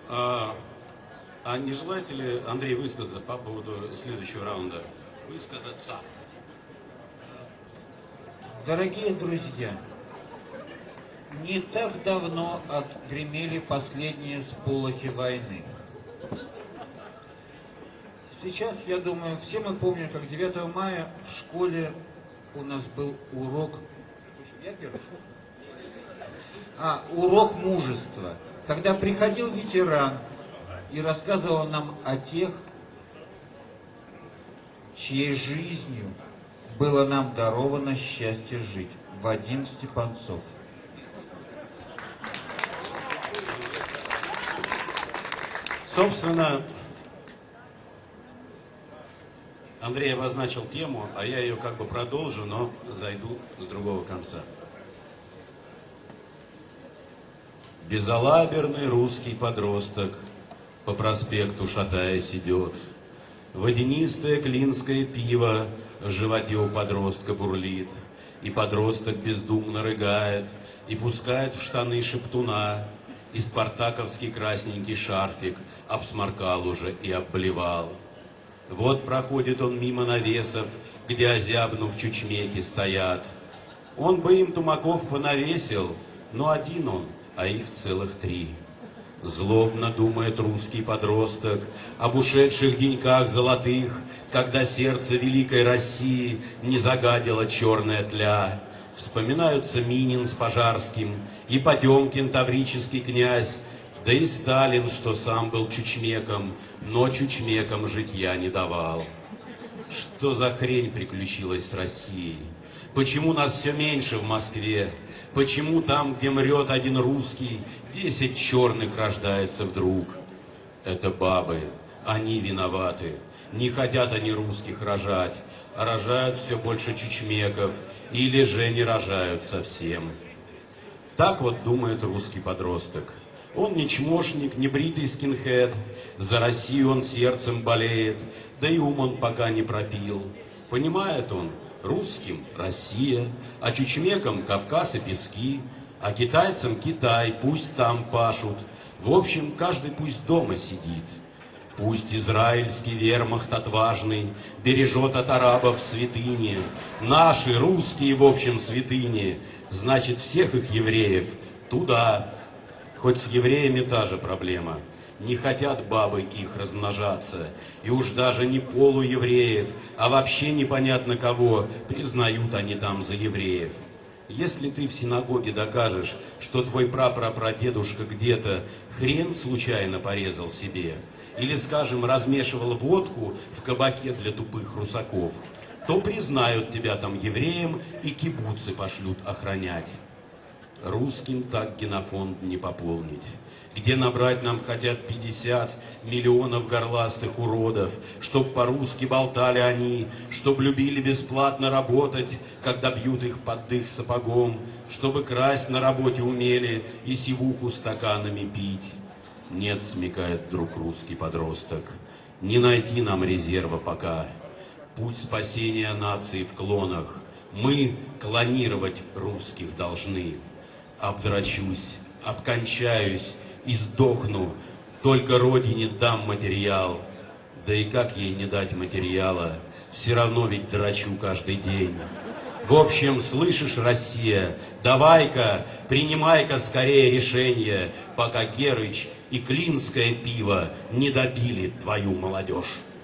А, а не желаете ли, Андрей, высказаться по поводу следующего раунда? Высказаться. Дорогие друзья, не так давно отгремели последние сполохи войны. Сейчас, я думаю, все мы помним, как 9 мая в школе у нас был урок... Я первый? Урок мужества. Когда приходил ветеран и рассказывал нам о тех, чьей жизнью было нам даровано счастье жить. Вадим Степанцов. Собственно, Андрей обозначил тему, а я ее как бы продолжу, но зайду с другого конца. Безалаберный русский подросток по проспекту, шатаясь, идет. Водянистое клинское пиво в животе у подростка бурлит, и подросток бездумно рыгает, и пускает в штаны шептуна, и спартаковский красненький шарфик обсморкал уже и обблевал. Вот проходит он мимо навесов, где, озябнув, чучмеки стоят. Он бы им тумаков понавесил, но один он, а их целых 3. Злобно думает русский подросток об ушедших деньках золотых, когда сердце великой России не загадила черная тля. Вспоминаются Минин с Пожарским, и Потемкин, таврический князь, да и Сталин, что сам был чучмеком, но чучмекам житья не давал. Что за хрень приключилась с Россией? Почему нас все меньше в Москве? Почему там, где мрет один русский, 10 черных рождается вдруг? Это бабы, они виноваты. Не хотят они русских рожать, а рожают все больше чучмеков, или же не рожают совсем. Так вот думает русский подросток. Он не чмошник, не бритый скинхед, за Россию он сердцем болеет, да и ум он пока не пропил. Понимает он, русским — Россия, а чучмекам — Кавказ и пески, а китайцам — Китай, пусть там пашут. В общем, каждый пусть дома сидит. Пусть израильский вермахт отважный бережет от арабов святыни. Наши, русские, в общем, святыни, значит, всех их евреев туда. Хоть с евреями та же проблема. Не хотят бабы их размножаться, и уж даже не полуевреев, а вообще непонятно кого признают они там за евреев. Если ты в синагоге докажешь, что твой прапрапрадедушка где-то хрен случайно порезал себе, или, скажем, размешивал водку в кабаке для тупых русаков, то признают тебя там евреем и кибуцы пошлют охранять. Русским так генофонд не пополнить. Где набрать нам хотят 50 миллионов горластых уродов, чтоб по-русски болтали они, чтоб любили бесплатно работать, когда бьют их под дых сапогом, чтобы красть на работе умели и сивуху стаканами пить. Нет, смекает вдруг русский подросток, не найти нам резерва пока. Путь спасения нации в клонах. Мы клонировать русских должны. Обдрачусь, обкончаюсь и сдохну, только родине дам материал. Да и как ей не дать материала, все равно ведь драчу каждый день. В общем, слышишь, Россия, давай-ка, принимай-ка скорее решение, пока Герыч и клинское пиво не добили твою молодежь.